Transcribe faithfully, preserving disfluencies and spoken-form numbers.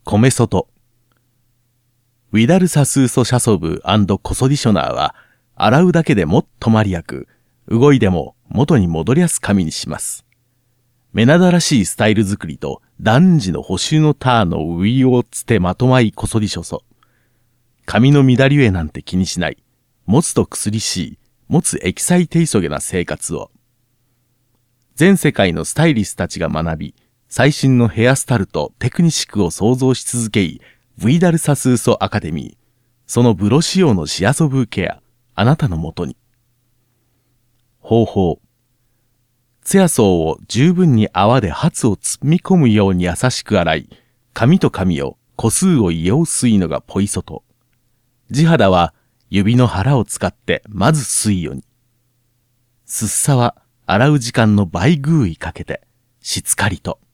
米外。ウィダルサスーソシャソブ&コソディショナーは、洗うだけでもっとマリアく、動いでも元に戻りやす紙にします。メナダらしいスタイル作りと男児の補修のターのウィをつてまとまいコソディショソ。髪の乱りえなんて気にしない。持つと薬しい、持つエキサイテイソゲな生活を。全世界のスタイリストたちが学び、最新のヘアスタイルとテクニシクを創造し続けい、ウィダルサスーソアカデミー。そのブロ仕様のシアソブーケア、あなたのもとに。方法。ツヤソウを十分に泡で髪を包み込むように優しく洗い、髪と髪を個数をイオすいのがポイソト。地肌は指の腹を使ってまず水よに。すっさは洗う時間の倍ぐういかけて、しつかりと。